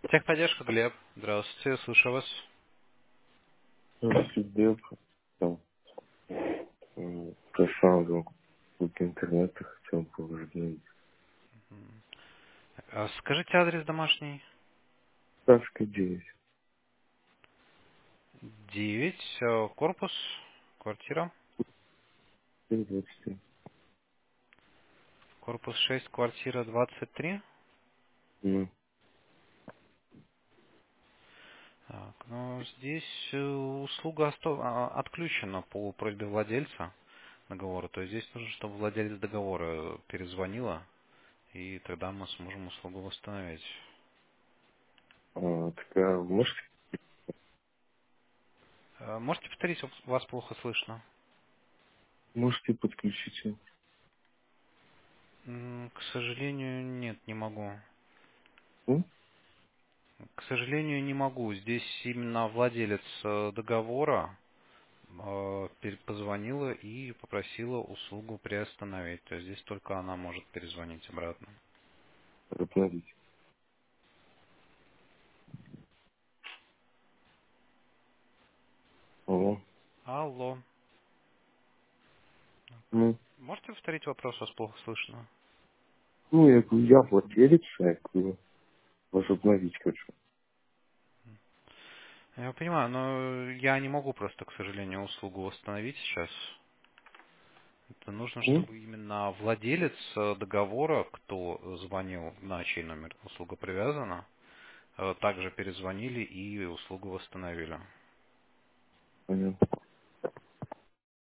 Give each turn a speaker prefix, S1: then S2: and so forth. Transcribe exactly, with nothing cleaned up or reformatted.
S1: Техподдержка, Глеб. Здравствуйте, слышу вас.
S2: Сидел, там, м, просматривал в интернете, хотел положить.
S1: А скажите адрес домашний.
S2: Сашка девять,
S1: Девять, э, корпус, квартира.
S2: двадцать три.
S1: Корпус шесть, квартира двадцать три.
S2: Ну,
S1: Так, ну здесь э, услуга осто- а, отключена по просьбе владельца договора. То есть здесь нужно, чтобы владелец договора перезвонила, и тогда мы сможем услугу восстановить.
S2: а, такая, можете,
S1: Э, Можете повторить, вас плохо слышно?
S2: можете подключить ее?
S1: М, К сожалению, нет, не могу.
S2: Ну,
S1: К сожалению, не могу. Здесь именно владелец э, договора э, пер- позвонила и попросила услугу приостановить. То есть здесь только она может перезвонить обратно.
S2: обновить. Алло.
S1: Алло.
S2: Ну,
S1: Можете повторить вопрос, вас плохо слышно?
S2: ну, я говорю, я владелец, я говорю, возобновить хочу.
S1: Я понимаю, но я не могу просто, к сожалению, услугу восстановить сейчас. Это нужно,
S2: Ну,
S1: чтобы именно владелец э, договора, кто звонил, на чей номер услуга привязана, э, также перезвонили и услугу восстановили.
S2: понятно.